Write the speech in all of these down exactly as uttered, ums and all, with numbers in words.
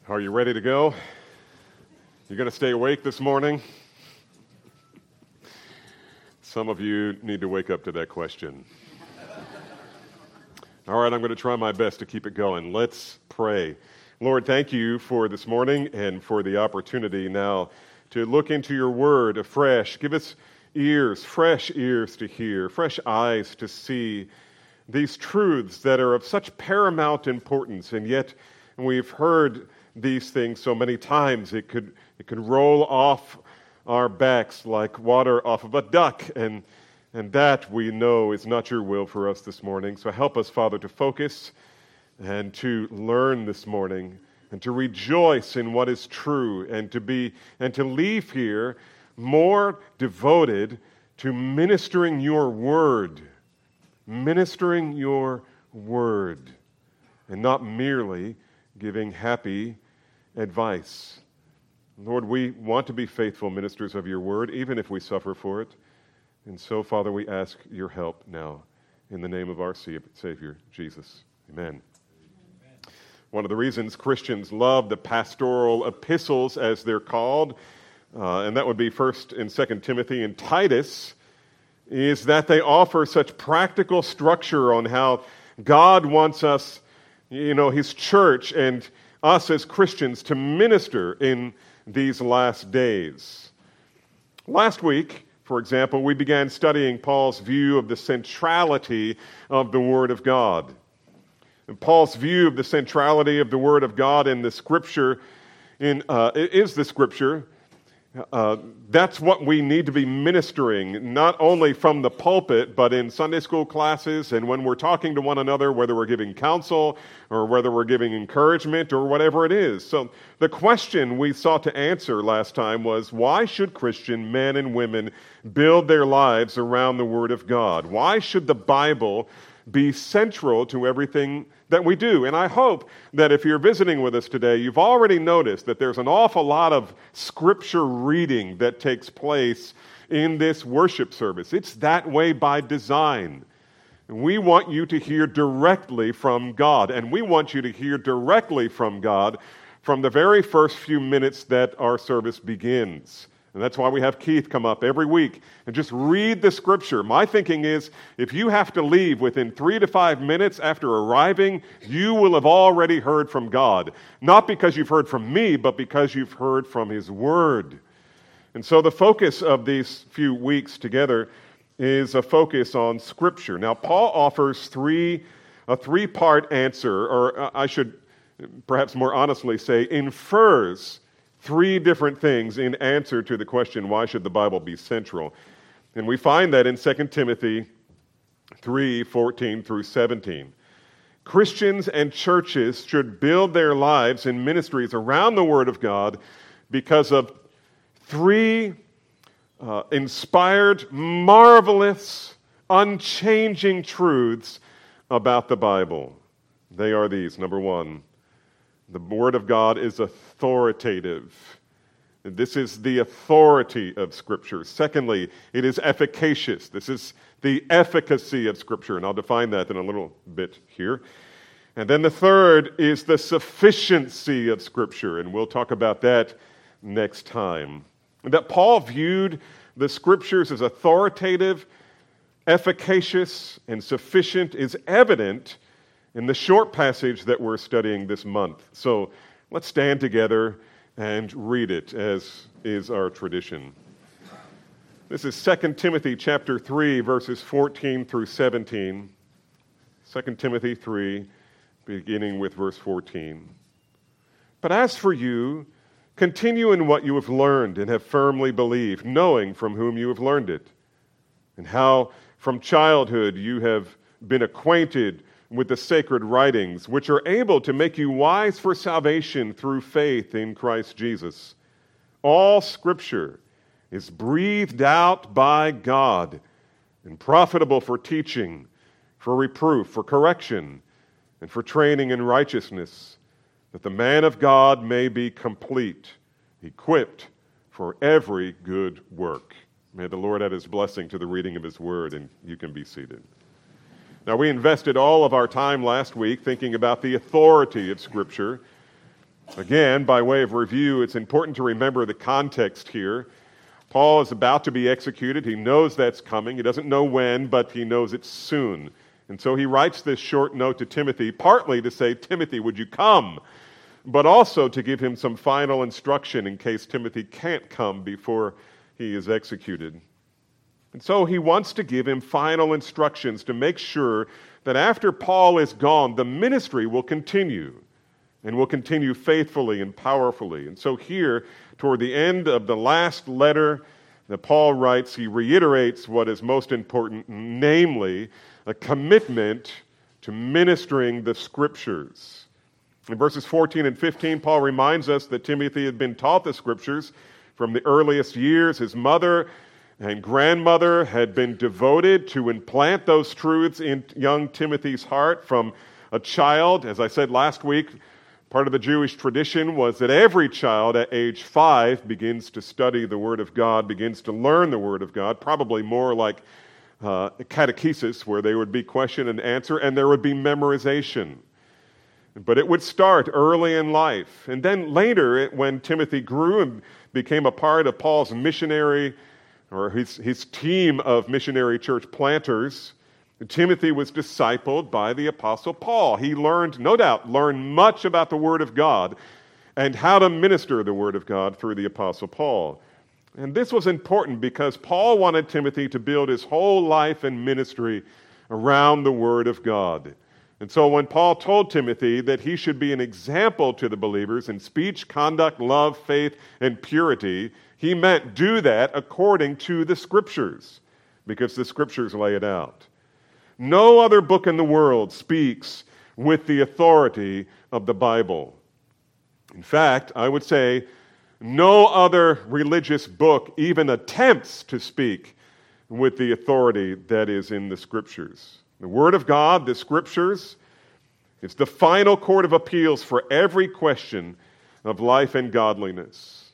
Are you ready to go? You going to stay awake this morning? Some of you need to wake up to that question. All right, I'm going to try my best to keep it going. Let's pray. Lord, thank you for this morning and for the opportunity now to look into your word afresh. Give us ears, fresh ears to hear, fresh eyes to see these truths that are of such paramount importance, and yet we've heard these things so many times it could it could roll off our backs like water off of a duck, and and that we know is not your will for us this morning. So help us, Father, to focus and to learn this morning and to rejoice in what is true, and to be and to leave here more devoted to ministering your word, ministering your word, and not merely giving happy advice. Lord, we want to be faithful ministers of your word, even if we suffer for it. And so, Father, we ask your help now in the name of our Savior, Jesus. Amen. Amen. One of the reasons Christians love the pastoral epistles, as they're called, uh, and that would be First and Second Timothy and Titus, is that they offer such practical structure on how God wants us, you know, his church and us as Christians to minister in these last days. Last week, for example, we began studying Paul's view of the centrality of the Word of God. And Paul's view of the centrality of the Word of God in the Scripture in uh, is the Scripture. Uh, that's what we need to be ministering, not only from the pulpit, but in Sunday school classes and when we're talking to one another, whether we're giving counsel or whether we're giving encouragement or whatever it is. So the question we sought to answer last time was, why should Christian men and women build their lives around the Word of God? Why should the Bible be central to everything that we do? And I hope that if you're visiting with us today, you've already noticed that there's an awful lot of scripture reading that takes place in this worship service. It's that way by design. We want you to hear directly from God, and we want you to hear directly from God from the very first few minutes that our service begins. And that's why we have Keith come up every week and just read the scripture. My thinking is, if you have to leave within three to five minutes after arriving, you will have already heard from God. Not because you've heard from me, but because you've heard from his word. And so the focus of these few weeks together is a focus on scripture. Now, Paul offers three a three-part answer, or I should perhaps more honestly say, infers three different things in answer to the question, why should the Bible be central? And we find that in Second Timothy three, fourteen through seventeen. Christians and churches should build their lives and ministries around the Word of God because of three uh, inspired, marvelous, unchanging truths about the Bible. They are these. Number one, the Word of God is authoritative. This is the authority of Scripture. Secondly, it is efficacious. This is the efficacy of Scripture, and I'll define that in a little bit here. And then the third is the sufficiency of Scripture, and we'll talk about that next time. And that Paul viewed the Scriptures as authoritative, efficacious, and sufficient is evident in the short passage that we're studying this month. So let's stand together and read it, as is our tradition. This is Second Timothy chapter three, verses fourteen through seventeen. Second Timothy three, beginning with verse fourteen. But as for you, continue in what you have learned and have firmly believed, knowing from whom you have learned it, and how from childhood you have been acquainted with the sacred writings, which are able to make you wise for salvation through faith in Christ Jesus. All Scripture is breathed out by God and profitable for teaching, for reproof, for correction, and for training in righteousness, that the man of God may be complete, equipped for every good work. May the Lord add his blessing to the reading of his word, and you can be seated. Now, we invested all of our time last week thinking about the authority of Scripture. Again, by way of review, it's important to remember the context here. Paul is about to be executed. He knows that's coming. He doesn't know when, but he knows it's soon. And so he writes this short note to Timothy, partly to say, Timothy, would you come? But also to give him some final instruction in case Timothy can't come before he is executed. And so he wants to give him final instructions to make sure that after Paul is gone, the ministry will continue and will continue faithfully and powerfully. And so here, toward the end of the last letter that Paul writes, he reiterates what is most important, namely a commitment to ministering the Scriptures. In verses fourteen and fifteen, Paul reminds us that Timothy had been taught the Scriptures from the earliest years. His mother and grandmother had been devoted to implant those truths in young Timothy's heart from a child. As I said last week, part of the Jewish tradition was that every child at age five begins to study the Word of God, begins to learn the Word of God, probably more like uh, catechesis, where there would be question and answer, and there would be memorization. But it would start early in life. And then later, it, when Timothy grew and became a part of Paul's missionary, or his, his team of missionary church planters, Timothy was discipled by the Apostle Paul. He learned, no doubt, learned much about the Word of God and how to minister the Word of God through the Apostle Paul. And this was important because Paul wanted Timothy to build his whole life and ministry around the Word of God. And so when Paul told Timothy that he should be an example to the believers in speech, conduct, love, faith, and purity, he meant do that according to the Scriptures, because the Scriptures lay it out. No other book in the world speaks with the authority of the Bible. In fact, I would say no other religious book even attempts to speak with the authority that is in the Scriptures. The Word of God, the Scriptures, it's the final court of appeals for every question of life and godliness.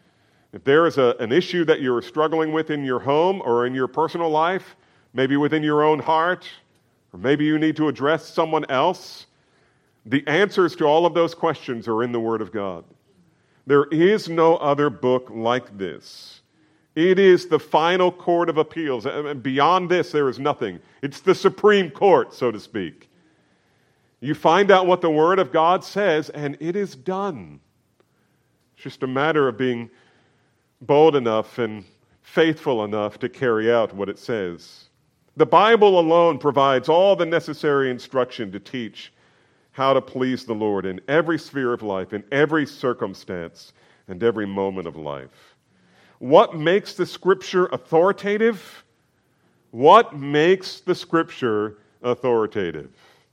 If there is a, an issue that you're struggling with in your home or in your personal life, maybe within your own heart, or maybe you need to address someone else, the answers to all of those questions are in the Word of God. There is no other book like this. It is the final court of appeals. And beyond this, there is nothing. It's the Supreme Court, so to speak. You find out what the Word of God says, and it is done. It's just a matter of being bold enough and faithful enough to carry out what it says. The Bible alone provides all the necessary instruction to teach how to please the Lord in every sphere of life, in every circumstance, and every moment of life. What makes the Scripture authoritative? What makes the Scripture authoritative?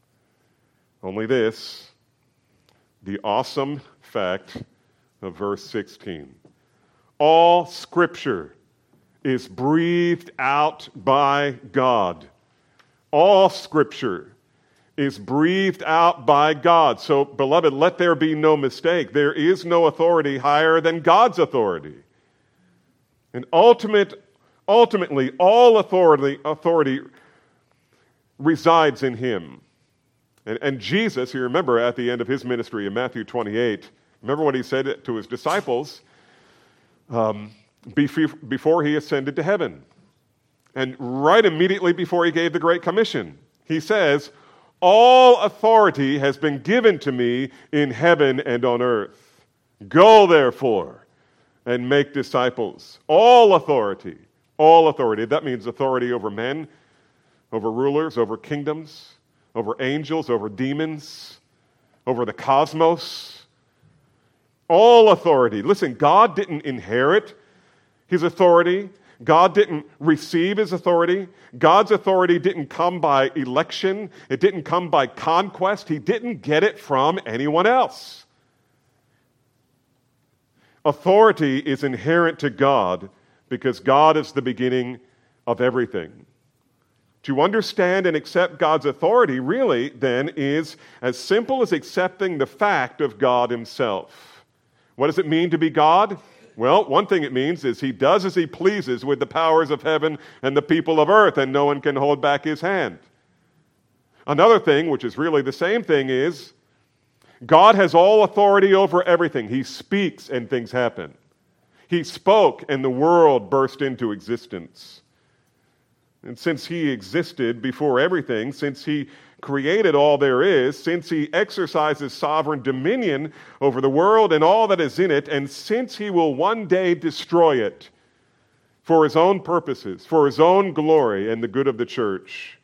Only this, the awesome fact of verse sixteen. All Scripture is breathed out by God. All Scripture is breathed out by God. So, beloved, let there be no mistake. There is no authority higher than God's authority. And ultimate, ultimately, all authority, authority resides in Him. And, and Jesus, you remember at the end of His ministry in Matthew twenty-eight, remember what He said to His disciples um, before He ascended to heaven. And right immediately before He gave the Great Commission, He says, all authority has been given to me in heaven and on earth. Go, therefore, and make disciples. All authority. All authority. That means authority over men, over rulers, over kingdoms, over angels, over demons, over the cosmos. All authority. Listen, God didn't inherit His authority. God didn't receive His authority. God's authority didn't come by election. It didn't come by conquest. He didn't get it from anyone else. Authority is inherent to God because God is the beginning of everything. To understand and accept God's authority really then is as simple as accepting the fact of God Himself. What does it mean to be God? Well, one thing it means is He does as He pleases with the powers of heaven and the people of earth, and no one can hold back His hand. Another thing, which is really the same thing, is God has all authority over everything. He speaks and things happen. He spoke and the world burst into existence. And since he existed before everything, since he created all there is, since he exercises sovereign dominion over the world and all that is in it, and since he will one day destroy it for his own purposes, for his own glory and the good of the church,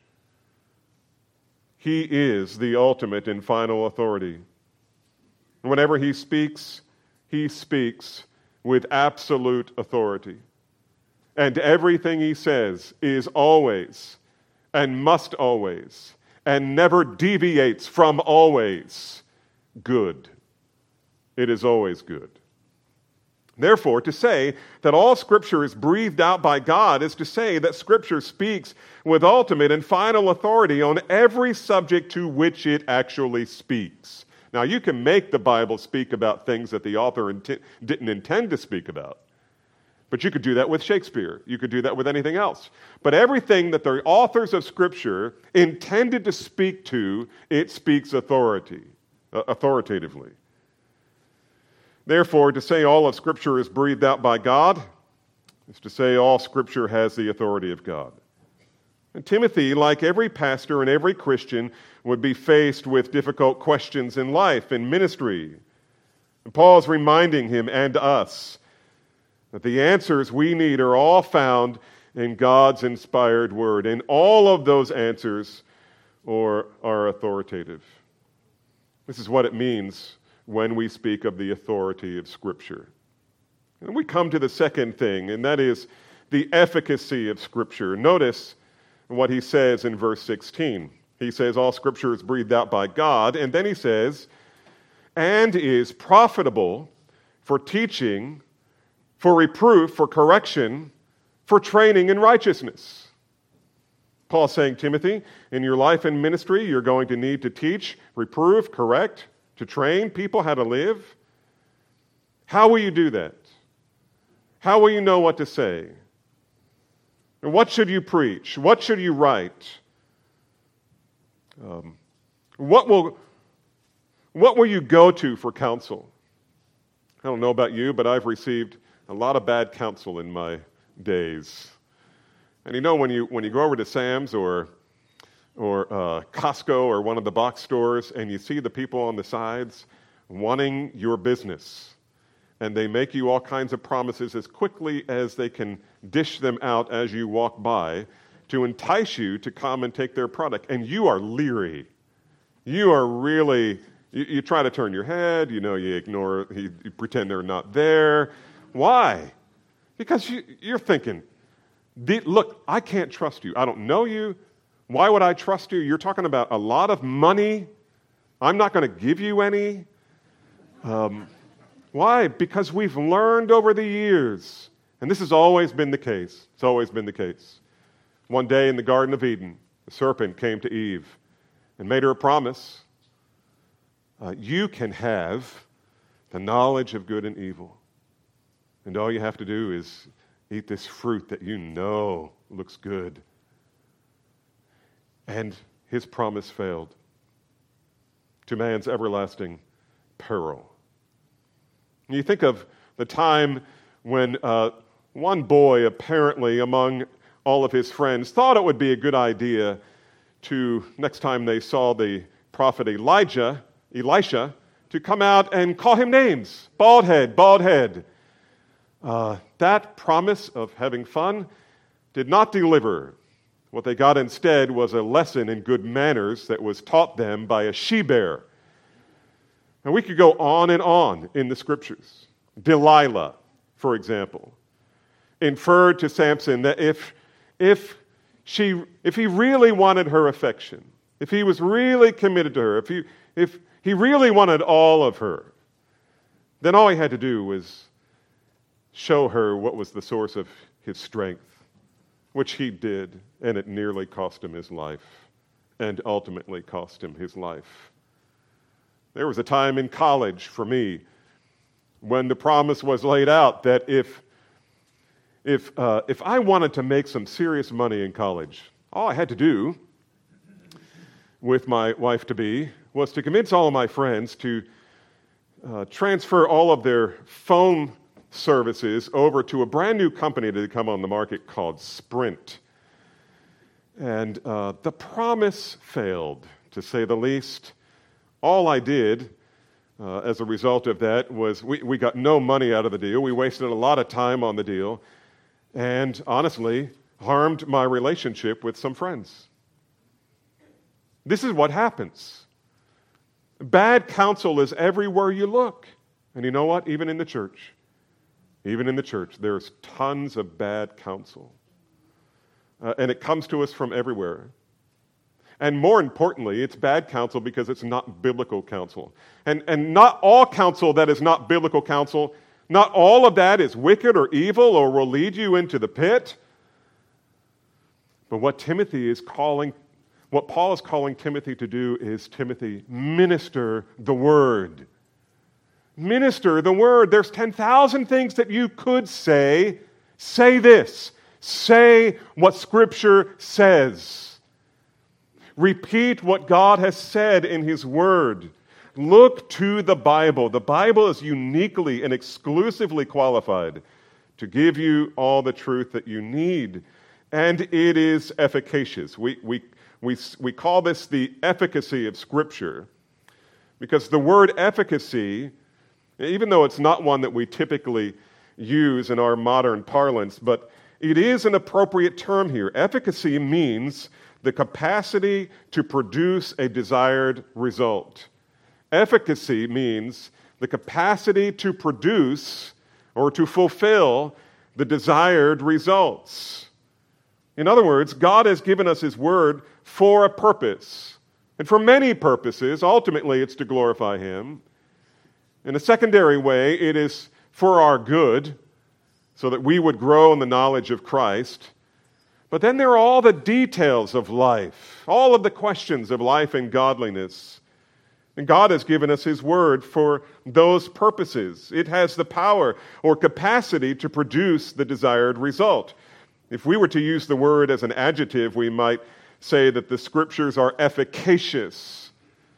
he is the ultimate and final authority. Whenever he speaks, he speaks with absolute authority. And everything he says is always and must always and never deviates from always good. It is always good. Therefore, to say that all Scripture is breathed out by God is to say that Scripture speaks with ultimate and final authority on every subject to which it actually speaks. Now, you can make the Bible speak about things that the author int- didn't intend to speak about. But you could do that with Shakespeare. You could do that with anything else. But everything that the authors of Scripture intended to speak to, it speaks authority, uh, authoritatively. Therefore, to say all of Scripture is breathed out by God is to say all Scripture has the authority of God. And Timothy, like every pastor and every Christian, would be faced with difficult questions in life and ministry. And Paul's reminding him and us that the answers we need are all found in God's inspired word. And all of those answers are, are authoritative. This is what it means when we speak of the authority of Scripture. And we come to the second thing, and that is the efficacy of Scripture. Notice what he says in verse sixteen. He says, all Scripture is breathed out by God, and then he says, and is profitable for teaching, for reproof, for correction, for training in righteousness. Paul's saying, Timothy, in your life and ministry, you're going to need to teach, reprove, correct, to train people how to live. How will you do that? How will you know what to say? And what should you preach? What should you write? Um, what will, what will you go to for counsel? I don't know about you, but I've received a lot of bad counsel in my days. And you know, when you when you go over to Sam's or or uh, Costco or one of the box stores and you see the people on the sides wanting your business, and they make you all kinds of promises as quickly as they can dish them out as you walk by to entice you to come and take their product, and you are leery. You are really, you, you try to turn your head, you know, you ignore, you, you pretend they're not there. Why? Because you, you're thinking, look, I can't trust you. I don't know you. Why would I trust you? You're talking about a lot of money. I'm not going to give you any. Um, why? Because we've learned over the years, and this has always been the case. It's always been the case. One day in the Garden of Eden, the serpent came to Eve and made her a promise. Uh, you can have the knowledge of good and evil. And all you have to do is eat this fruit that you know looks good. And his promise failed, to man's everlasting peril. You think of the time when uh, one boy, apparently among all of his friends, thought it would be a good idea to, next time they saw the prophet Elijah, Elisha, to come out and call him names. Bald head, bald head. Uh, that promise of having fun did not deliver. What they got instead was a lesson in good manners that was taught them by a she-bear. And we could go on and on in the Scriptures. Delilah, for example, inferred to Samson that if, if, she, if he really wanted her affection, if he was really committed to her, if he, if he really wanted all of her, then all he had to do was show her what was the source of his strength, which he did, and it nearly cost him his life, and ultimately cost him his life. There was a time in college for me when the promise was laid out that if if uh, if I wanted to make some serious money in college, all I had to do with my wife-to-be was to convince all of my friends to uh, transfer all of their phone services over to a brand new company that had come on the market called Sprint. And uh, the promise failed, to say the least. All I did uh, as a result of that was we, we got no money out of the deal. We wasted a lot of time on the deal and honestly harmed my relationship with some friends. This is what happens. Bad counsel is everywhere you look. And you know what? Even in the church. Even in the church, there's tons of bad counsel. Uh, and it comes to us from everywhere. And more importantly, it's bad counsel because it's not biblical counsel. And, and not all counsel that is not biblical counsel, not all of that is wicked or evil or will lead you into the pit. But what Timothy is calling, what Paul is calling Timothy to do is, Timothy, minister the word. Minister the word. There's ten thousand things that you could say. Say this. Say what Scripture says. Repeat what God has said in His Word. Look to the Bible. The Bible is uniquely and exclusively qualified to give you all the truth that you need. And it is efficacious. We, we, we, we call this the efficacy of Scripture because the word efficacy, even though it's not one that we typically use in our modern parlance, but it is an appropriate term here. Efficacy means the capacity to produce a desired result. Efficacy means the capacity to produce or to fulfill the desired results. In other words, God has given us His Word for a purpose, and for many purposes. Ultimately, it's to glorify Him. In a secondary way, it is for our good, so that we would grow in the knowledge of Christ. But then there are all the details of life, all of the questions of life and godliness. And God has given us His Word for those purposes. It has the power or capacity to produce the desired result. If we were to use the word as an adjective, we might say that the Scriptures are efficacious.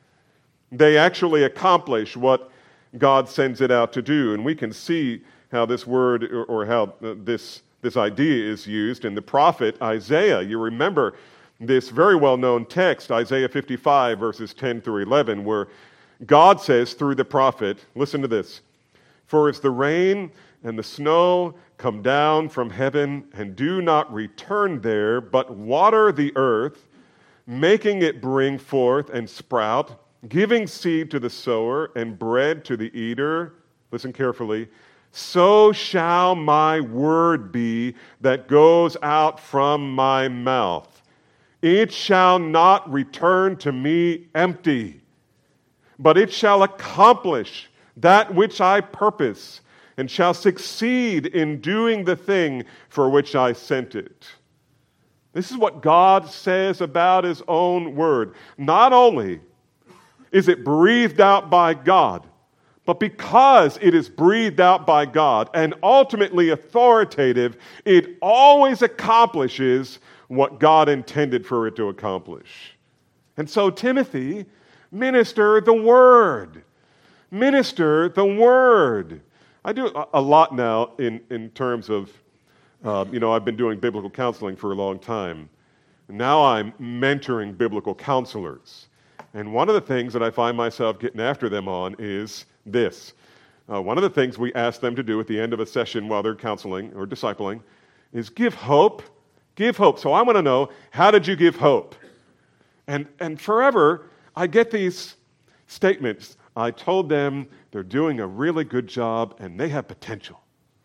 They actually accomplish what God sends it out to do. And we can see how this word or, or how this, this idea is used in the prophet Isaiah. You remember this very well-known text, Isaiah fifty-five, verses ten through eleven, where God says through the prophet, listen to this, "For as the rain and the snow come down from heaven and do not return there, but water the earth, making it bring forth and sprout, giving seed to the sower and bread to the eater," listen carefully, "so shall my word be that goes out from my mouth. It shall not return to me empty, but it shall accomplish that which I purpose, and shall succeed in doing the thing for which I sent it." This is what God says about His own word. Not only is it breathed out by God, but because it is breathed out by God and ultimately authoritative, it always accomplishes what God intended for it to accomplish. And so, Timothy, minister the Word. Minister the Word. I do a lot now in, in terms of, uh, you know, I've been doing biblical counseling for a long time. Now I'm mentoring biblical counselors. And one of the things that I find myself getting after them on is this. Uh, one of the things we ask them to do at the end of a session while they're counseling or discipling is give hope. Give hope. So I want to know, how did you give hope? And, and forever, I get these statements. I told them they're doing a really good job and they have potential.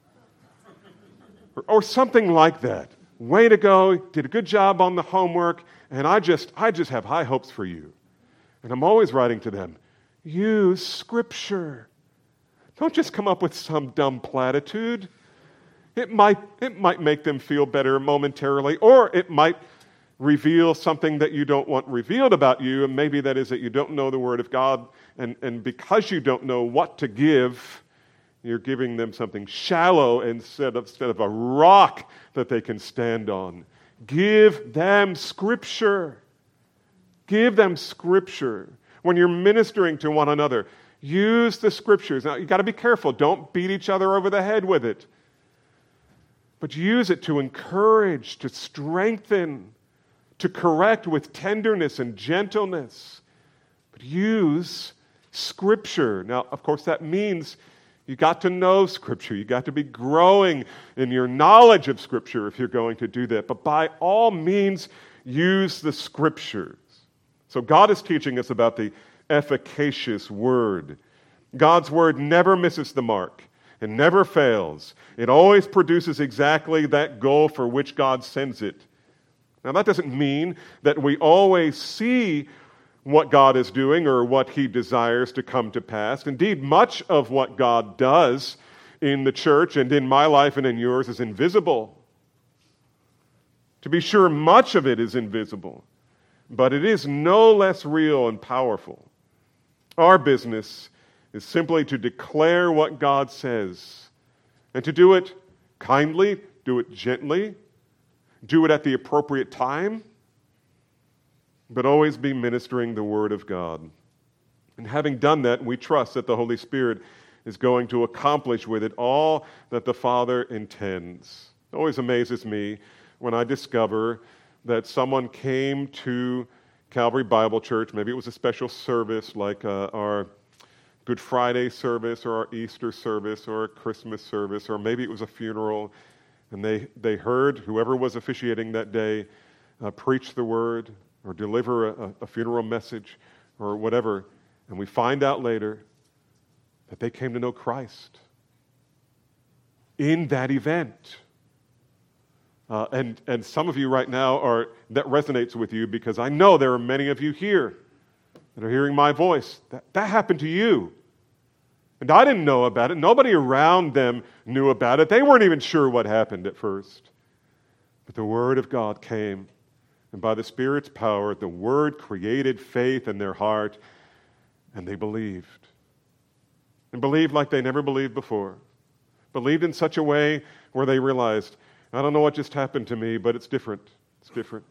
or, or something like that. Way to go, did a good job on the homework, and I just, I just have high hopes for you. And I'm always writing to them, use Scripture. Don't just come up with some dumb platitude. It might, it might make them feel better momentarily, or it might reveal something that you don't want revealed about you, and maybe that is that you don't know the Word of God, and, and because you don't know what to give, you're giving them something shallow instead of, instead of a rock that they can stand on. Give them Scripture. give them Scripture. When you're ministering to one another, use the Scriptures. Now, you've got to be careful. Don't beat each other over the head with it. But use it to encourage, to strengthen, to correct with tenderness and gentleness. But use Scripture. Now, of course, that means you got to know Scripture. You got to be growing in your knowledge of Scripture if you're going to do that. But by all means, use the Scriptures. So God is teaching us about the efficacious Word. God's Word never misses the mark. It never fails. It always produces exactly that goal for which God sends it. Now, that doesn't mean that we always see what God is doing or what He desires to come to pass. Indeed, much of what God does in the church and in my life and in yours is invisible. To be sure, much of it is invisible, but it is no less real and powerful. Our business is simply to declare what God says and to do it kindly, do it gently, do it at the appropriate time, but always be ministering the Word of God. And having done that, we trust that the Holy Spirit is going to accomplish with it all that the Father intends. It always amazes me when I discover that someone came to Calvary Bible Church, maybe it was a special service like uh, our Good Friday service or our Easter service or a Christmas service, or maybe it was a funeral, and they, they heard whoever was officiating that day uh, preach the Word or deliver a, a funeral message or whatever, and we find out later that they came to know Christ in that event. Uh, and, and some of you right now, are that resonates with you because I know there are many of you here that are hearing my voice. That, that happened to you. And I didn't know about it. Nobody around them knew about it. They weren't even sure what happened at first. But the Word of God came, and by the Spirit's power, the Word created faith in their heart, and they believed. And believed like they never believed before. Believed in such a way where they realized, I don't know what just happened to me, but it's different. It's different.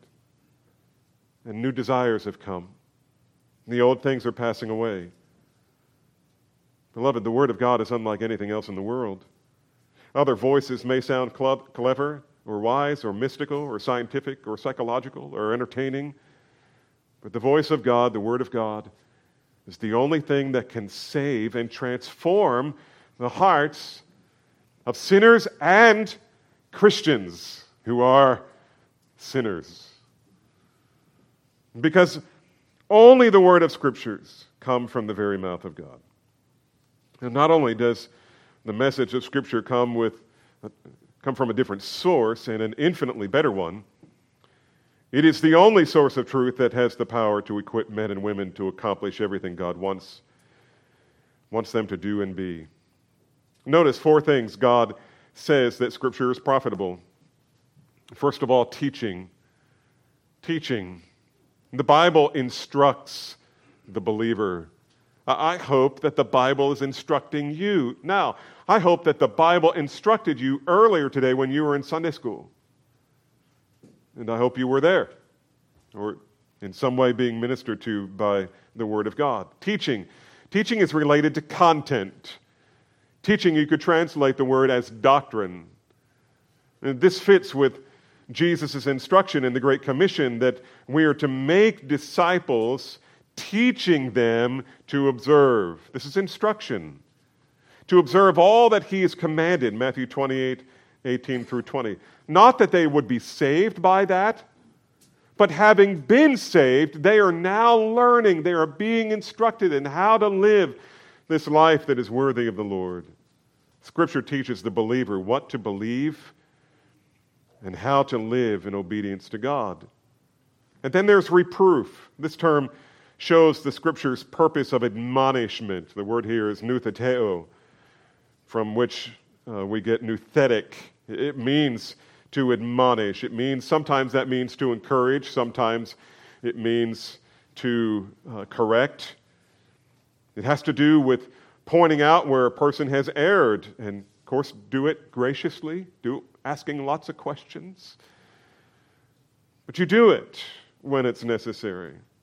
And new desires have come. The old things are passing away. Beloved, the Word of God is unlike anything else in the world. Other voices may sound clever or wise or mystical or scientific or psychological or entertaining, but the voice of God, the Word of God, is the only thing that can save and transform the hearts of sinners and Christians who are sinners. Because only the word of Scriptures come from the very mouth of God. And not only does the message of Scripture come with come from a different source and an infinitely better one, it is the only source of truth that has the power to equip men and women to accomplish everything God wants, wants them to do and be. Notice four things God says that Scripture is profitable. First of all, teaching. Teaching. The Bible instructs the believer. I hope that the Bible is instructing you. Now, I hope that the Bible instructed you earlier today when you were in Sunday school. And I hope you were there, or in some way being ministered to by the Word of God. Teaching. Teaching is related to content. Teaching, you could translate the word as doctrine. And this fits with Jesus' instruction in the Great Commission that we are to make disciples, teaching them to observe. This is instruction. To observe all that He has commanded, Matthew twenty-eight, eighteen through twenty. Not that they would be saved by that, but having been saved, they are now learning, they are being instructed in how to live this life that is worthy of the Lord. Scripture teaches the believer what to believe and how to live in obedience to God. And then there's reproof. This term shows the Scripture's purpose of admonishment. The word here is noutheteo, from which uh, we get nouthetic. It means to admonish. It means, sometimes that means to encourage. Sometimes it means to uh, correct. It has to do with pointing out where a person has erred, and of course, do it graciously, do asking lots of questions. But you do it when it's necessary.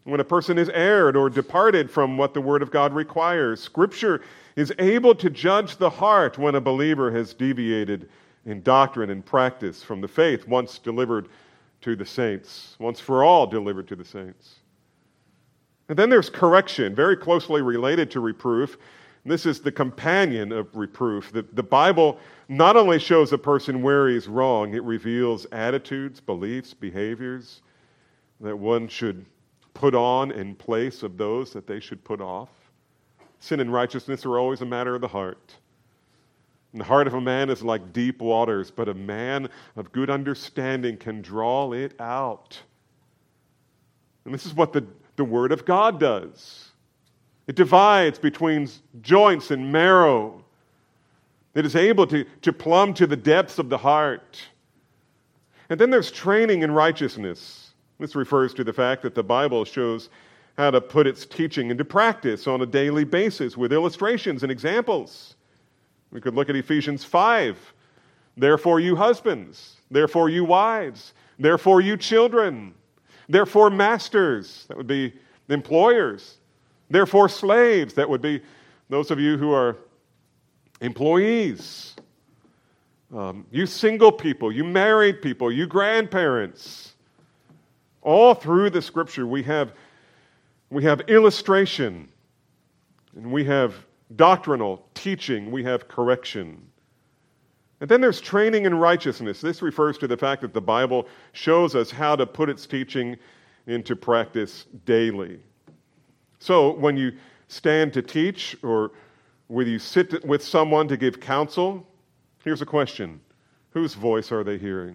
when a person has erred or departed from what the Word of God requires. Scripture is able to judge the heart when a believer has deviated in doctrine and practice from the faith once delivered to the saints, once for all delivered to the saints. And then there's correction, very closely related to reproof. This is the companion of reproof. The, the Bible not only shows a person where he's wrong, it reveals attitudes, beliefs, behaviors that one should put on in place of those that they should put off. Sin and righteousness are always a matter of the heart. And the heart of a man is like deep waters, but a man of good understanding can draw it out. And this is what the, the Word of God does. It divides between joints and marrow. It is able to, to plumb to the depths of the heart. And then there's training in righteousness. This refers to the fact that the Bible shows how to put its teaching into practice on a daily basis with illustrations and examples. We could look at Ephesians five. Therefore, you husbands, therefore, you wives, therefore, you children, therefore, masters, that would be employers, therefore, slaves, that would be those of you who are employees, um, you single people, you married people, you grandparents. All through the Scripture, we have, we have illustration, and we have doctrinal teaching, we have correction. And then there's training in righteousness. This refers to the fact that the Bible shows us how to put its teaching into practice daily. So when you stand to teach, or when you sit with someone to give counsel, here's a question. Whose voice are they hearing?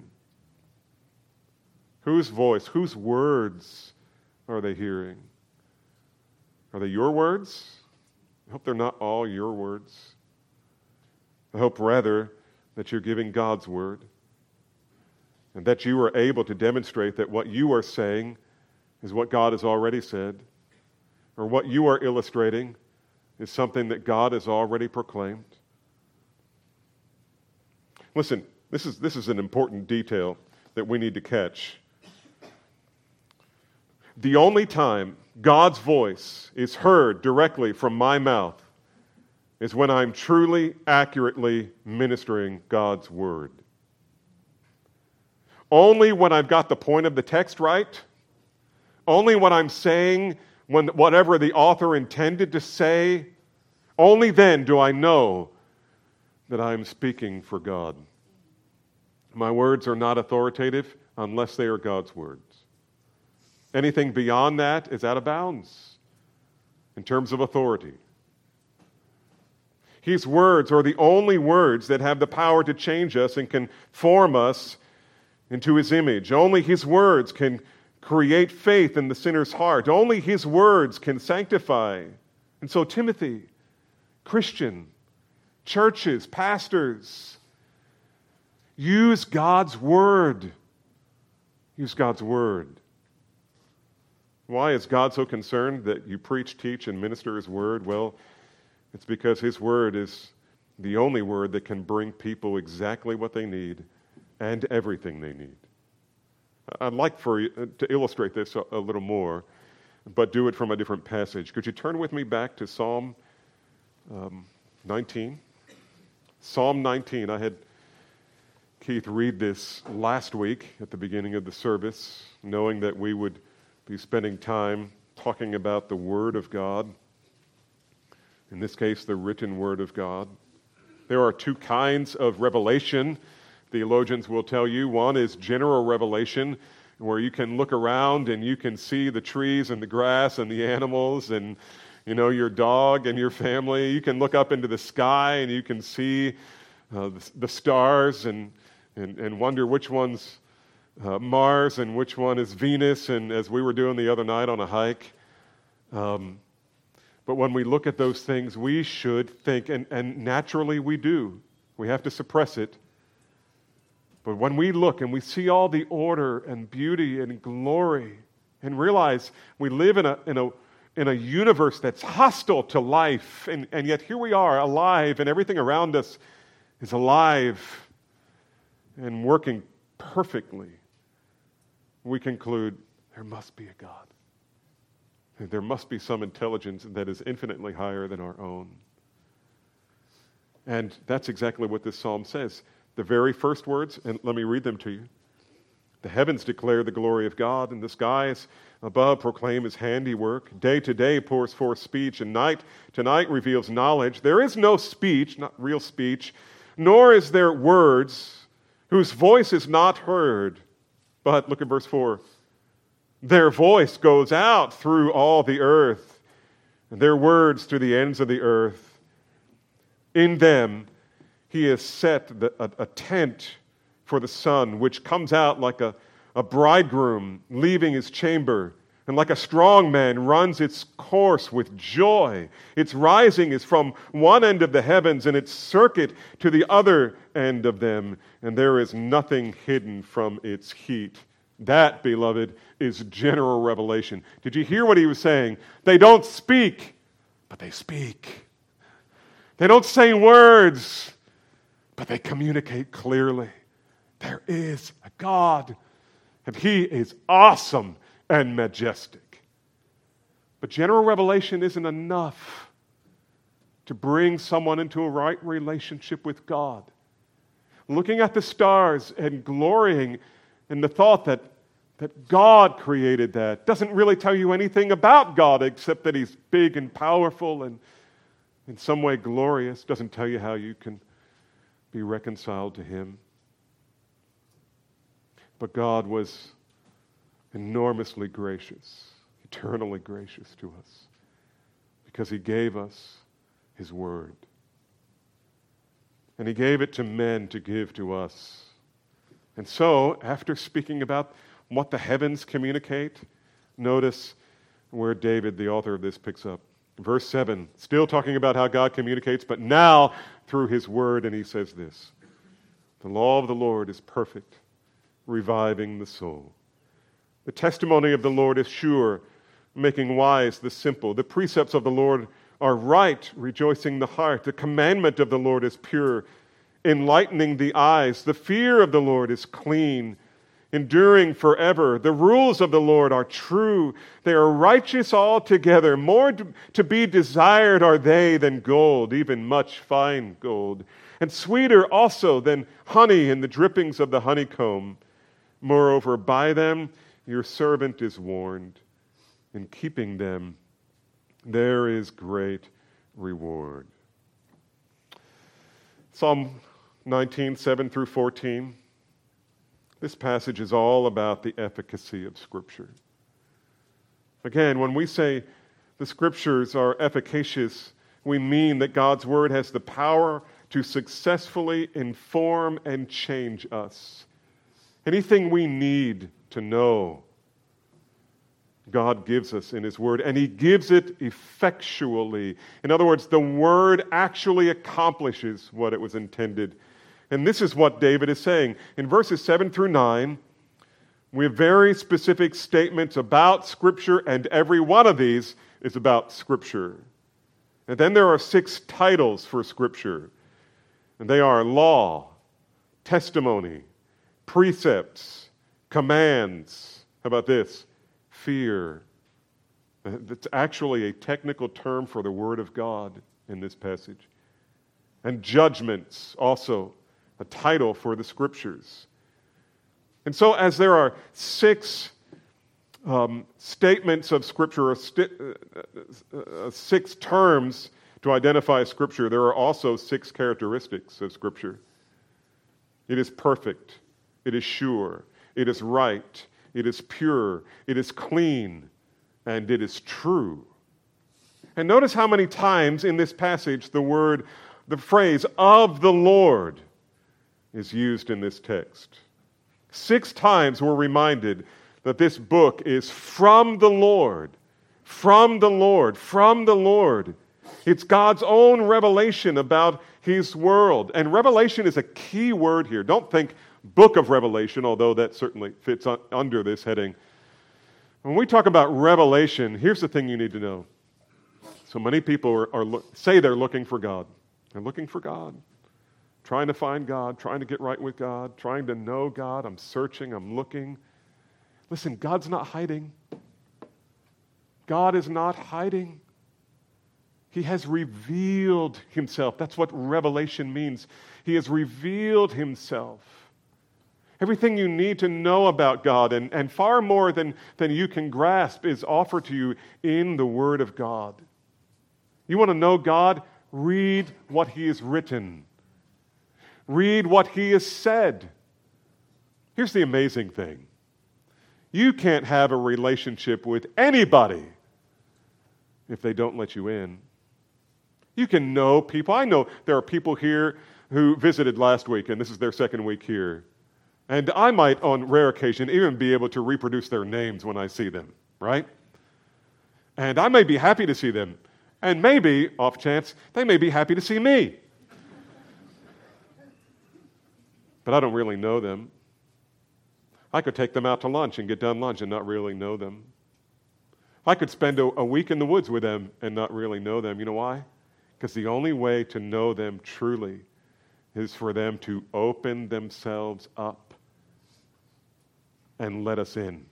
Whose voice, whose words are they hearing? Are they your words? I hope they're not all your words. I hope rather that you're giving God's word, and that you are able to demonstrate that what you are saying is what God has already said, or what you are illustrating is something that God has already proclaimed. Listen, this is, this is an important detail that we need to catch. The only time God's voice is heard directly from my mouth is when I'm truly, accurately ministering God's word. Only when I've got the point of the text right, only when I'm saying when whatever the author intended to say, only then do I know that I'm speaking for God. My words are not authoritative unless they are God's words. Anything beyond that is out of bounds in terms of authority. His words are the only words that have the power to change us and can form us into His image. Only His words can create faith in the sinner's heart. Only His words can sanctify. And so, Timothy, Christian, churches, pastors, use God's word. Use God's word. Why is God so concerned that you preach, teach, and minister His word? Well, it's because His word is the only word that can bring people exactly what they need and everything they need. I'd like for you to illustrate this a, a little more, but do it from a different passage. Could you turn with me back to Psalm um, nineteen? Psalm nineteen. I had Keith read this last week at the beginning of the service, knowing that we would be spending time talking about the Word of God. In this case, the written Word of God. There are two kinds of revelation, theologians will tell you. One is general revelation, where you can look around and you can see the trees and the grass and the animals and, you know, your dog and your family. You can look up into the sky and you can see uh, the, the stars and, and, and wonder which one's uh, Mars and which one is Venus, and as we were doing the other night on a hike. Um, but when we look at those things, we should think, and, and naturally we do. We have to suppress it. But when we look and we see all the order and beauty and glory and realize we live in a in a in a universe that's hostile to life, and, and yet here we are alive, and everything around us is alive and working perfectly, we conclude there must be a God. There must be some intelligence that is infinitely higher than our own. And that's exactly what this psalm says. The very first words, and let me read them to you. The heavens declare the glory of God, and the skies above proclaim his handiwork. Day to day pours forth speech, and night to night reveals knowledge. There is no speech, not real speech, nor is there words whose voice is not heard. But look at verse four. Their voice goes out through all the earth, and their words to the ends of the earth. In them he has set the, a, a tent for the sun, which comes out like a, a bridegroom leaving his chamber, and like a strong man runs its course with joy. Its rising is from one end of the heavens, and its circuit to the other end of them, and there is nothing hidden from its heat. That, beloved, is general revelation. Did you hear what he was saying? They don't speak, but they speak. They don't say words, but they communicate clearly. There is a God, and he is awesome and majestic. But general revelation isn't enough to bring someone into a right relationship with God. Looking at the stars and glorying in the thought that, that God created that doesn't really tell you anything about God except that he's big and powerful and in some way glorious. Doesn't tell you how you can be reconciled to him. But God was enormously gracious, eternally gracious to us, because he gave us his word. And he gave it to men to give to us. And so, after speaking about what the heavens communicate, notice where David, the author of this, picks up. Verse seven, still talking about how God communicates, but now through his word, and he says this: the law of the Lord is perfect, reviving the soul. The testimony of the Lord is sure, making wise the simple. The precepts of the Lord are right, rejoicing the heart. The commandment of the Lord is pure, enlightening the eyes. The fear of the Lord is clean, enduring forever. The rules of the Lord are true. They are righteous altogether. More to be desired are they than gold, even much fine gold, and sweeter also than honey in the drippings of the honeycomb. Moreover, by them your servant is warned. In keeping them, there is great reward. Psalm nineteen, seven through fourteen. This passage is all about the efficacy of Scripture. Again, when we say the Scriptures are efficacious, we mean that God's Word has the power to successfully inform and change us. Anything we need to know, God gives us in his word, and he gives it effectually. In other words, the word actually accomplishes what it was intended. And this is what David is saying. In verses seven through nine, we have very specific statements about Scripture, and every one of these is about Scripture. And then there are six titles for Scripture, and they are law, testimony, precepts, commands. How about this? Fear. That's actually a technical term for the Word of God in this passage. And judgments, also a title for the Scriptures. And so as there are six um, statements of Scripture, or sti- uh, uh, six terms to identify Scripture, there are also six characteristics of Scripture. It is perfect. It is sure. It is right. It is pure. It is clean. And it is true. And notice how many times in this passage the word, the phrase, of the Lord is used in this text. Six times we're reminded that this book is from the Lord, from the Lord, from the Lord. It's God's own revelation about his world. And revelation is a key word here. Don't think book of Revelation, although that certainly fits un- under this heading. When we talk about revelation, here's the thing you need to know. So many people are, are lo- say they're looking for God. They're looking for God. Trying to find God, trying to get right with God, trying to know God. I'm searching, I'm looking. Listen, God's not hiding. God is not hiding. He has revealed himself. That's what revelation means. He has revealed himself. Everything you need to know about God, and, and far more than, than you can grasp, is offered to you in the Word of God. You want to know God? Read what He has written. Read what He has said. Here's the amazing thing. You can't have a relationship with anybody if they don't let you in. You can know people. I know there are people here who visited last week, and this is their second week here. And I might, on rare occasion, even be able to reproduce their names when I see them, right? And I may be happy to see them. And maybe, off chance, they may be happy to see me. But I don't really know them. I could take them out to lunch and get done lunch and not really know them. I could spend a, a week in the woods with them and not really know them. You know why? Because the only way to know them truly is for them to open themselves up and let us in.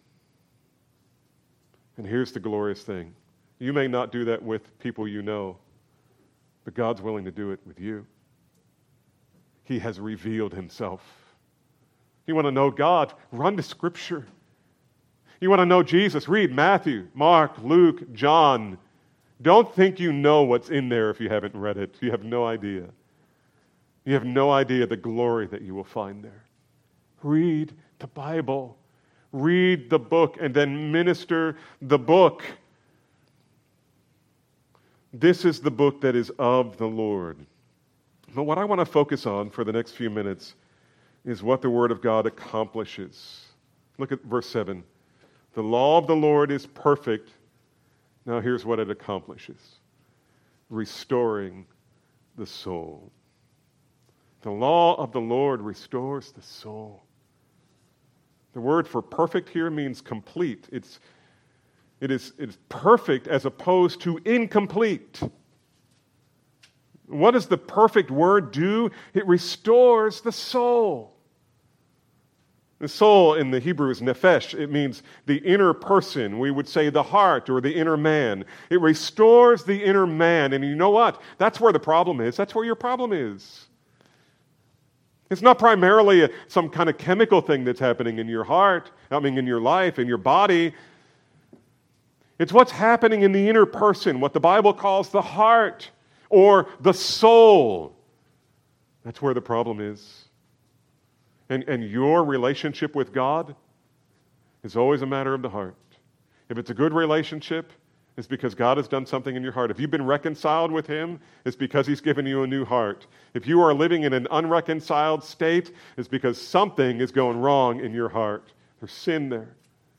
And here's the glorious thing. You may not do that with people you know, but God's willing to do it with you. He has revealed himself. You want to know God? Run to Scripture. You want to know Jesus? Read Matthew, Mark, Luke, John. Don't think you know what's in there if you haven't read it. You have no idea. You have no idea the glory that you will find there. Read the Bible. Read the book and then minister the book. This is the book that is of the Lord. But what I want to focus on for the next few minutes is what the Word of God accomplishes. Look at verse seven. The law of the Lord is perfect. Now here's what it accomplishes. Restoring the soul. The law of the Lord restores the soul. The word for perfect here means complete. It's, it is, it is perfect as opposed to incomplete. What does the perfect word do? It restores the soul. The soul in the Hebrew is nephesh. It means the inner person. We would say the heart or the inner man. It restores the inner man. And you know what? That's where the problem is. That's where your problem is. It's not primarily a, some kind of chemical thing that's happening in your heart, I mean in your life, in your body. It's what's happening in the inner person, what the Bible calls the heart or the soul. That's where the problem is. And, and your relationship with God is always a matter of the heart. If it's a good relationship, it's because God has done something in your heart. If you've been reconciled with Him, it's because He's given you a new heart. If you are living in an unreconciled state, it's because something is going wrong in your heart. There's sin there.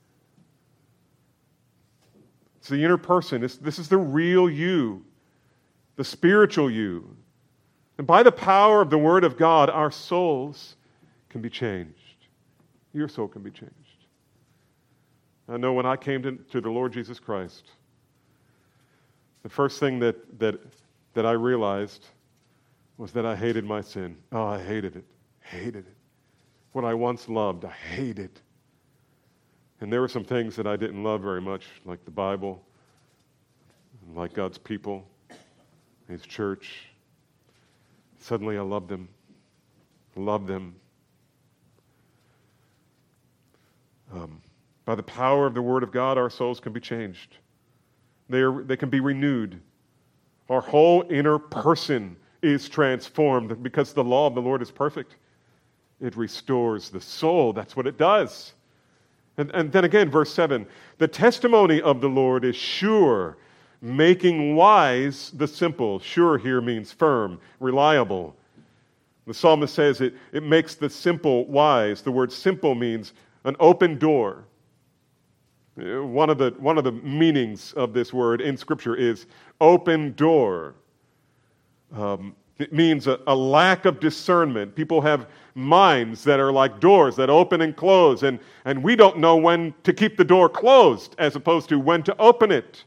It's the inner person. It's, this is the real you, the spiritual you. And by the power of the Word of God, our souls can be changed. Your soul can be changed. I know when I came to, to the Lord Jesus Christ, the first thing that, that, that I realized was that I hated my sin. Oh, I hated it. Hated it. What I once loved, I hated. And there were some things that I didn't love very much, like the Bible, like God's people, His church. Suddenly I loved them. Loved them. Um, by the power of the Word of God, our souls can be changed. They are, they can be renewed. Our whole inner person is transformed because the law of the Lord is perfect. It restores the soul. That's what it does. And, and then again, verse seven, the testimony of the Lord is sure, making wise the simple. Sure here means firm, reliable. The psalmist says it, it makes the simple wise. The word simple means an open door. One of the one of the meanings of this word in Scripture is open door. Um, it means a, a lack of discernment. People have minds that are like doors that open and close, and, and we don't know when to keep the door closed as opposed to when to open it.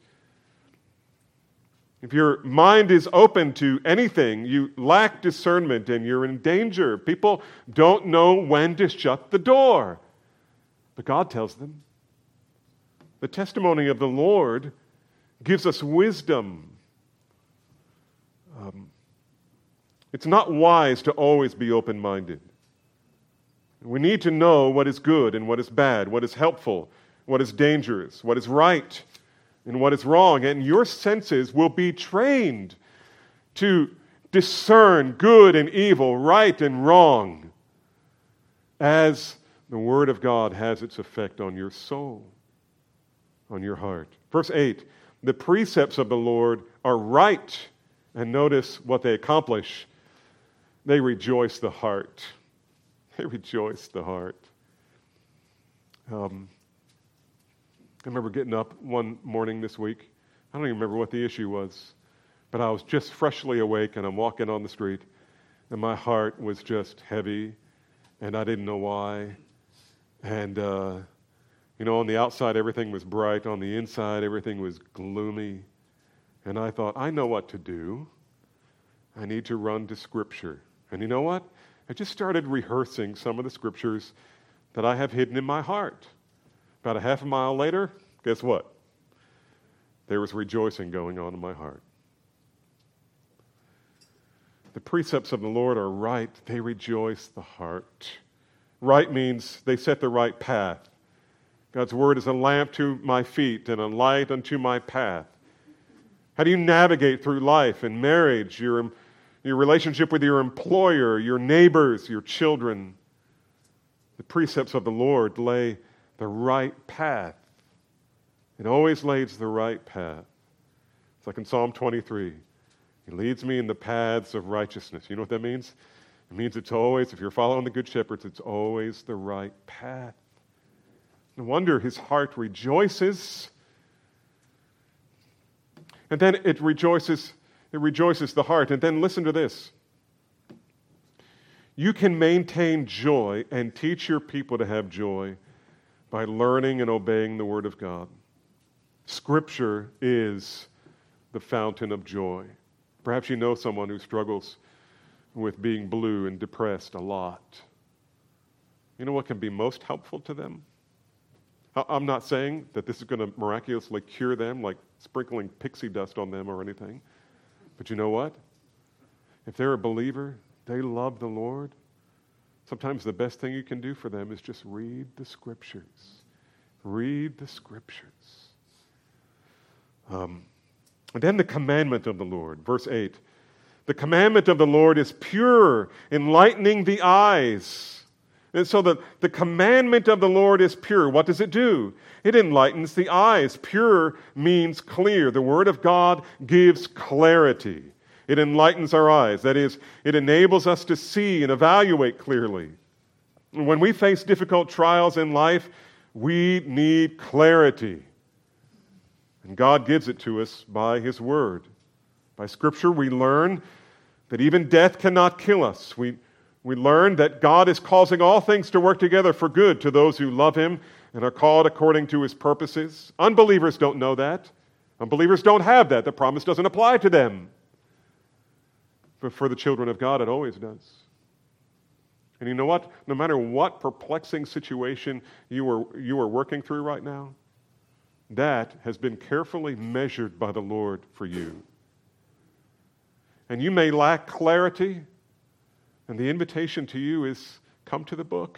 If your mind is open to anything, you lack discernment and you're in danger. People don't know when to shut the door, but God tells them. The testimony of the Lord gives us wisdom. Um, it's not wise to always be open-minded. We need to know what is good and what is bad, what is helpful, what is dangerous, what is right, and what is wrong. And your senses will be trained to discern good and evil, right and wrong, as the Word of God has its effect on your soul, on your heart. Verse eight, the precepts of the Lord are right. And notice what they accomplish. They rejoice the heart. They rejoice the heart. Um, I remember getting up one morning this week. I don't even remember what the issue was, but I was just freshly awake and I'm walking on the street and my heart was just heavy and I didn't know why. And, uh, you know, on the outside everything was bright. On the inside everything was gloomy. And I thought, I know what to do. I need to run to Scripture. And you know what? I just started rehearsing some of the Scriptures that I have hidden in my heart. About a half a mile later, guess what? There was rejoicing going on in my heart. The precepts of the Lord are right. They rejoice the heart. Right means they set the right path. God's Word is a lamp to my feet and a light unto my path. How do you navigate through life and marriage, your, your relationship with your employer, your neighbors, your children? The precepts of the Lord lay the right path. It always lays the right path. It's like in Psalm twenty-three. He leads me in the paths of righteousness. You know what that means? It means it's always, if you're following the Good Shepherds, it's always the right path. No wonder his heart rejoices. And then it rejoices, it rejoices the heart. And then listen to this. You can maintain joy and teach your people to have joy by learning and obeying the Word of God. Scripture is the fountain of joy. Perhaps you know someone who struggles with being blue and depressed a lot. You know what can be most helpful to them? I'm not saying that this is going to miraculously cure them, like sprinkling pixie dust on them or anything. But you know what? If they're a believer, they love the Lord, sometimes the best thing you can do for them is just read the Scriptures. Read the Scriptures. Um, and then the commandment of the Lord, verse eight. The commandment of the Lord is pure, enlightening the eyes. And so the, the commandment of the Lord is pure. What does it do? It enlightens the eyes. Pure means clear. The Word of God gives clarity. It enlightens our eyes. That is, it enables us to see and evaluate clearly. When we face difficult trials in life, we need clarity. And God gives it to us by His Word. By Scripture, we learn that even death cannot kill us. We We learn that God is causing all things to work together for good to those who love Him and are called according to His purposes. Unbelievers don't know that. Unbelievers don't have that. The promise doesn't apply to them. But for the children of God, it always does. And you know what? No matter what perplexing situation you are, you are working through right now, that has been carefully measured by the Lord for you. And you may lack clarity, and the invitation to you is come to the book.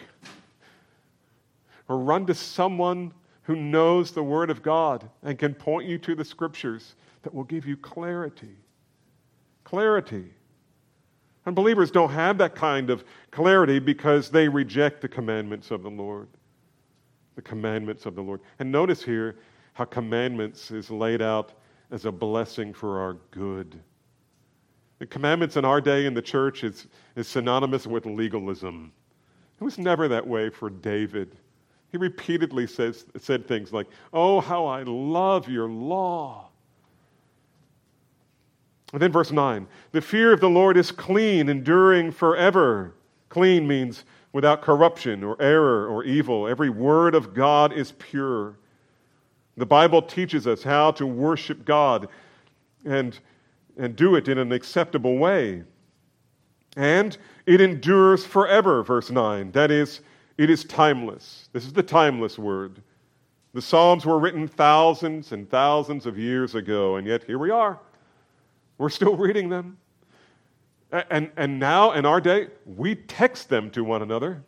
Or run to someone who knows the Word of God and can point you to the Scriptures that will give you clarity. Clarity. Unbelievers don't have that kind of clarity because they reject the commandments of the Lord. The commandments of the Lord. And notice here how commandments is laid out as a blessing for our good. The commandments in our day in the church is, is synonymous with legalism. It was never that way for David. He repeatedly says, said things like, "Oh, how I love your law." And then verse nine, the fear of the Lord is clean, enduring forever. Clean means without corruption or error or evil. Every word of God is pure. The Bible teaches us how to worship God and and do it in an acceptable way. And it endures forever, verse nine. That is, it is timeless. This is the timeless word. The Psalms were written thousands and thousands of years ago, and yet here we are. We're still reading them. And, and now, in our day, we text them to one another.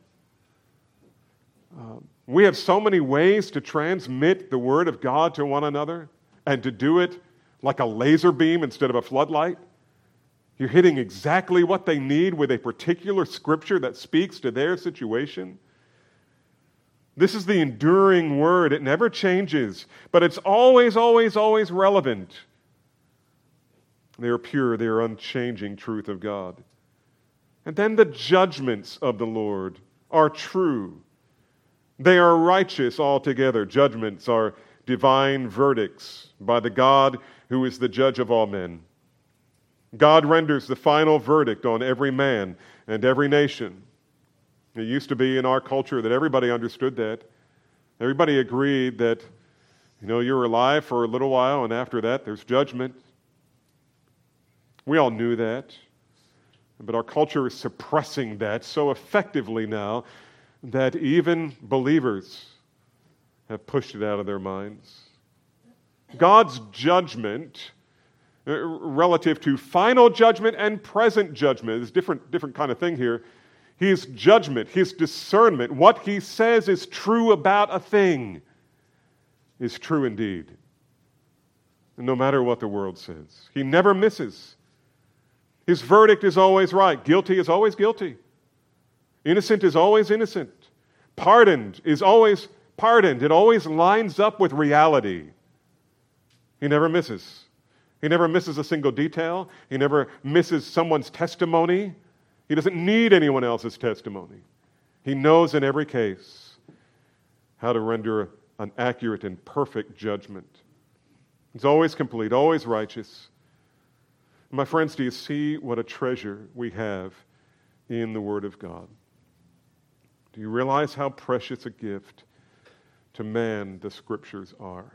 Um, we have so many ways to transmit the Word of God to one another, and to do it like a laser beam instead of a floodlight. You're hitting exactly what they need with a particular scripture that speaks to their situation. This is the enduring Word. It never changes, but it's always, always, always relevant. They are pure, they are unchanging truth of God. And then the judgments of the Lord are true. They are righteous altogether. Judgments are divine verdicts by the God who is the judge of all men. God renders the final verdict on every man and every nation. It used to be in our culture that everybody understood that. Everybody agreed that, you know, you're alive for a little while, and after that, there's judgment. We all knew that, but our culture is suppressing that so effectively now that even believers have pushed it out of their minds. God's judgment, uh, relative to final judgment and present judgment, is a different, different kind of thing here. His judgment, his discernment, what he says is true about a thing, is true indeed. No matter what the world says. He never misses. His verdict is always right. Guilty is always guilty. Innocent is always innocent. Pardoned is always pardoned. It always lines up with reality. He never misses. He never misses a single detail. He never misses someone's testimony. He doesn't need anyone else's testimony. He knows in every case how to render an accurate and perfect judgment. He's always complete, always righteous. My friends, do you see what a treasure we have in the Word of God? Do you realize how precious a gift to man the Scriptures are?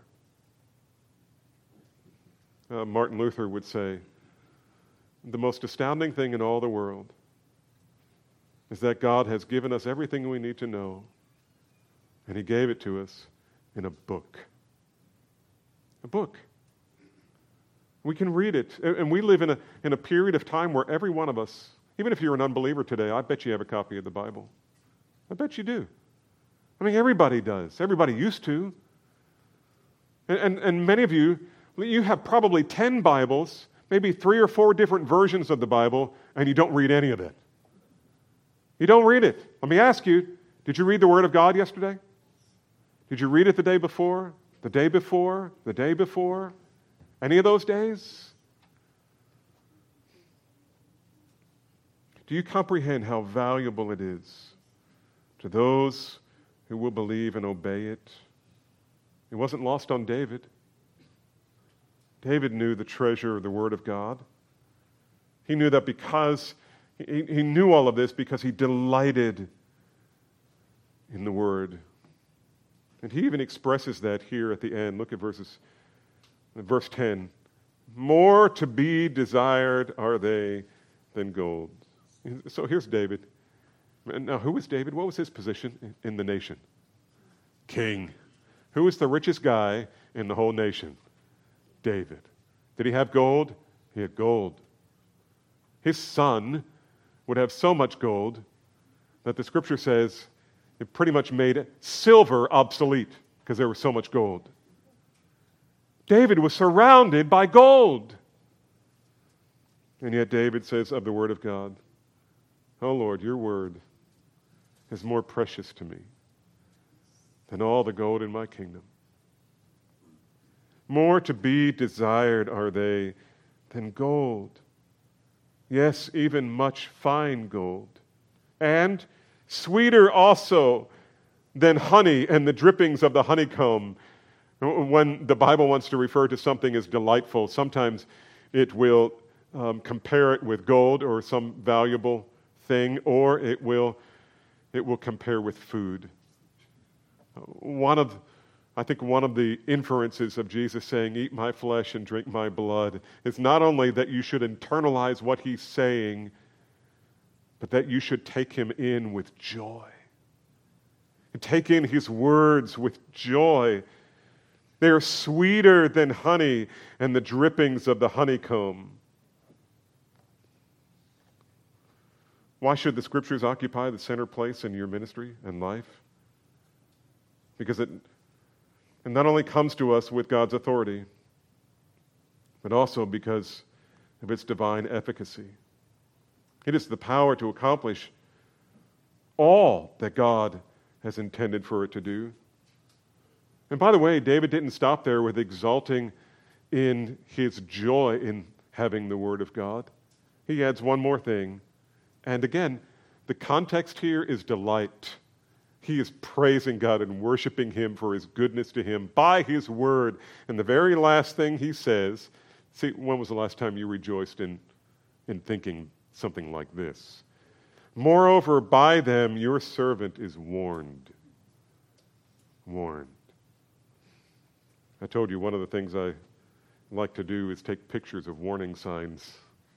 Uh, Martin Luther would say, the most astounding thing in all the world is that God has given us everything we need to know, and He gave it to us in a book. A book. We can read it, and we live in a, in a period of time where every one of us, even if you're an unbeliever today, I bet you have a copy of the Bible. I bet you do. I mean, everybody does. Everybody used to. And, and, and many of you, you have probably ten Bibles, maybe three or four different versions of the Bible, and you don't read any of it. You don't read it. Let me ask you, did you read the Word of God yesterday? Did you read it the day before? The day before? The day before? Any of those days? Do you comprehend how valuable it is to those who will believe and obey it? It wasn't lost on David. David knew the treasure of the Word of God. He knew that because, he, he knew all of this because he delighted in the Word. And he even expresses that here at the end. Look at verses Verse ten, more to be desired are they than gold. So here's David. Now, who was David? What was his position in the nation? King. Who was the richest guy in the whole nation? David. Did he have gold? He had gold. His son would have so much gold that the Scripture says it pretty much made silver obsolete because there was so much gold. David was surrounded by gold. And yet David says of the Word of God, "Oh Lord, your Word is more precious to me than all the gold in my kingdom. More to be desired are they than gold. Yes, even much fine gold. And sweeter also than honey and the drippings of the honeycomb." When the Bible wants to refer to something as delightful, sometimes it will um, compare it with gold or some valuable thing, or it will it will compare with food. One of, I think one of the inferences of Jesus saying, "Eat my flesh and drink my blood," is not only that you should internalize what he's saying, but that you should take him in with joy. And take in his words with joy. They are sweeter than honey and the drippings of the honeycomb. Why should the Scriptures occupy the center place in your ministry and life? Because it, it not only comes to us with God's authority, but also because of its divine efficacy. It is the power to accomplish all that God has intended for it to do. And by the way, David didn't stop there with exulting in his joy in having the Word of God. He adds one more thing. And again, the context here is delight. He is praising God and worshiping Him for His goodness to him by His Word. And the very last thing he says, see, when was the last time you rejoiced in, in thinking something like this? Moreover, by them your servant is warned. Warned. I told you one of the things I like to do is take pictures of warning signs.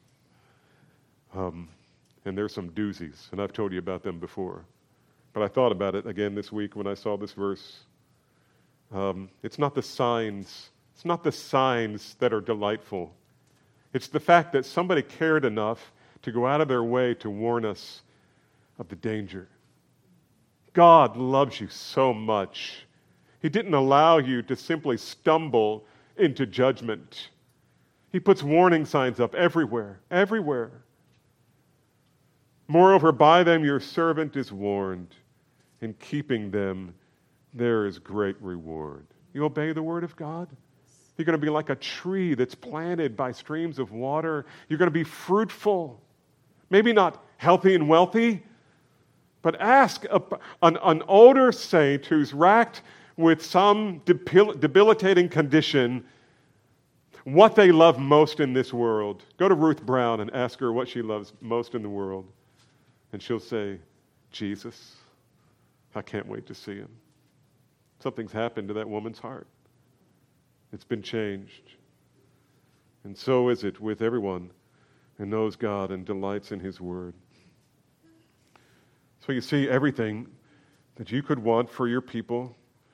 Um, and there's some doozies, and I've told you about them before. But I thought about it again this week when I saw this verse. Um, it's not the signs, it's not the signs that are delightful. It's the fact that somebody cared enough to go out of their way to warn us of the danger. God loves you so much. He didn't allow you to simply stumble into judgment. He puts warning signs up everywhere, everywhere. Moreover, by them your servant is warned. In keeping them, there is great reward. You obey the word of God? You're going to be like a tree that's planted by streams of water. You're going to be fruitful. Maybe not healthy and wealthy, but ask a, an, an older saint who's racked with some debil- debilitating condition what they love most in this world. Go to Ruth Brown and ask her what she loves most in the world. And she'll say, Jesus. I can't wait to see him. Something's happened to that woman's heart. It's been changed. And so is it with everyone who knows God and delights in His Word. So you see, everything that you could want for your people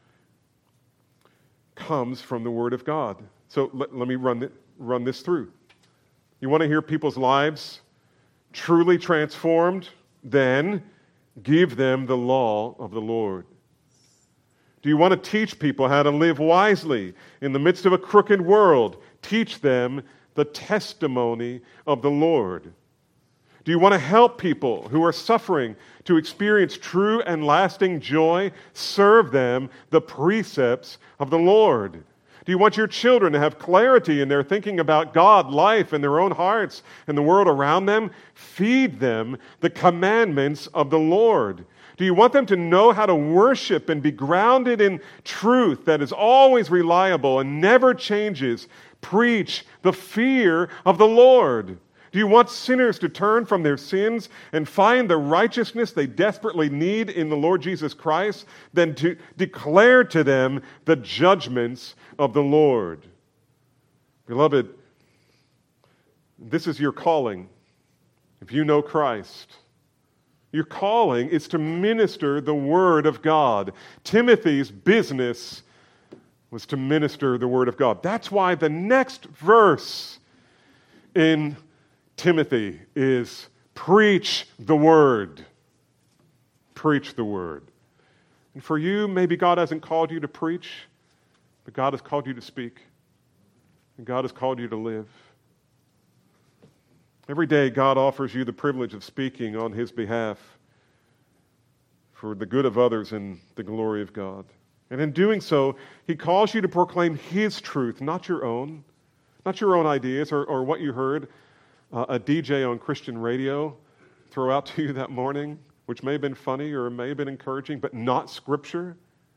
comes from the Word of God. So let, let me run, th- run this through. You want to hear people's lives truly transformed? Then give them the law of the Lord. Do you want to teach people how to live wisely in the midst of a crooked world? Teach them the testimony of the Lord. Do you want to help people who are suffering to experience true and lasting joy? Serve them the precepts of the Lord. Do you want your children to have clarity in their thinking about God, life, and their own hearts and the world around them? Feed them the commandments of the Lord. Do you want them to know how to worship and be grounded in truth that is always reliable and never changes? Preach the fear of the Lord. Do you want sinners to turn from their sins and find the righteousness they desperately need in the Lord Jesus Christ? Then to declare to them the judgments of the Lord. Beloved, this is your calling. If you know Christ, your calling is to minister the Word of God. Timothy's business was to minister the Word of God. That's why the next verse in Timothy is preach the Word. Preach the Word. And for you, maybe God hasn't called you to preach, but God has called you to speak. And God has called you to live. Every day, God offers you the privilege of speaking on His behalf for the good of others and the glory of God. And in doing so, He calls you to proclaim His truth, not your own, not your own ideas or, or what you heard Uh, a D J on Christian radio throw out to you that morning, which may have been funny or may have been encouraging, but not Scripture.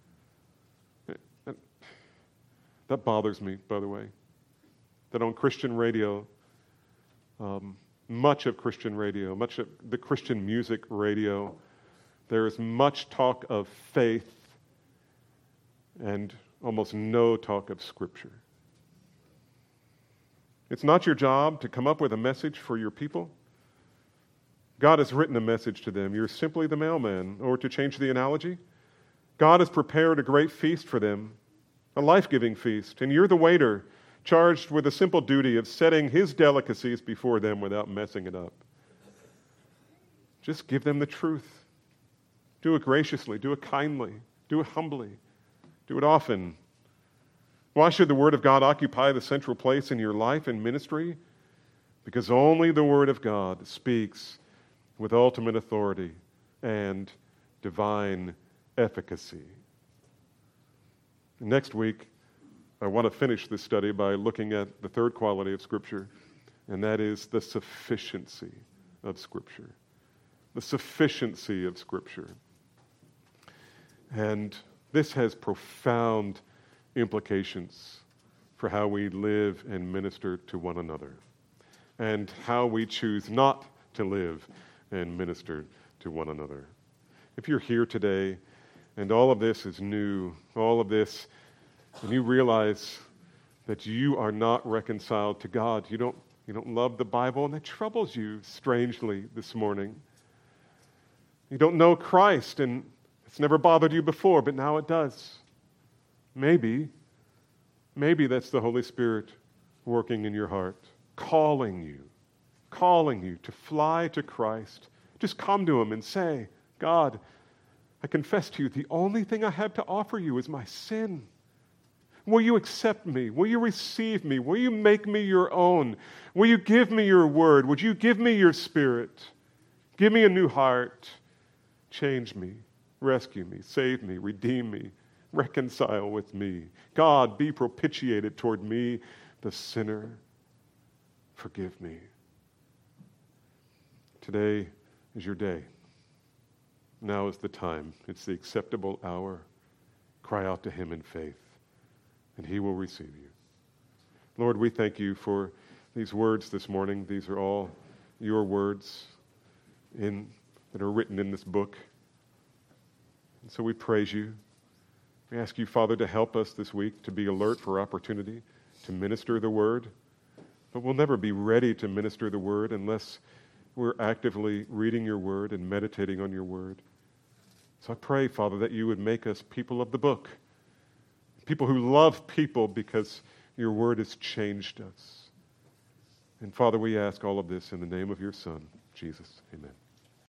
That bothers me, by the way, that on Christian radio, um, much of Christian radio, much of the Christian music radio, there is much talk of faith and almost no talk of Scripture. It's not your job to come up with a message for your people. God has written a message to them. You're simply the mailman. Or to change the analogy, God has prepared a great feast for them. a life-giving feast, and you're the waiter charged with the simple duty of setting his delicacies before them without messing it up. Just give them the truth. Do it graciously, do it kindly, do it humbly, do it often. Why should the Word of God occupy the central place in your life and ministry? Because only the Word of God speaks with ultimate authority and divine efficacy. Next week, I want to finish this study by looking at the third quality of Scripture, and that is the sufficiency of Scripture. The sufficiency of Scripture. And this has profound implications for how we live and minister to one another, and how we choose not to live and minister to one another. If you're here today and all of this is new, all of this, and you realize that you are not reconciled to God, you don't, you don't love the Bible, and that troubles you strangely this morning. You don't know Christ, and it's never bothered you before, but now it does. Maybe, maybe that's the Holy Spirit working in your heart, calling you, calling you to fly to Christ. Just come to Him and say, God, I confess to you, the only thing I have to offer you is my sin. Will you accept me? Will you receive me? Will you make me your own? Will you give me your word? Would you give me your Spirit? Give me a new heart. Change me, rescue me, save me, redeem me, reconcile with me. God, be propitiated toward me, the sinner. Forgive me. Today is your day. Now is the time. It's the acceptable hour. Cry out to Him in faith, and He will receive you. Lord, we thank you for these words this morning. These are all your words in that are written in this book. And so we praise you. We ask you, Father, to help us this week to be alert for opportunity to minister the word. But we'll never be ready to minister the word unless we're actively reading your word and meditating on your word. So I pray, Father, that you would make us people of the book, people who love people because your word has changed us. And Father, we ask all of this in the name of your Son, Jesus. Amen.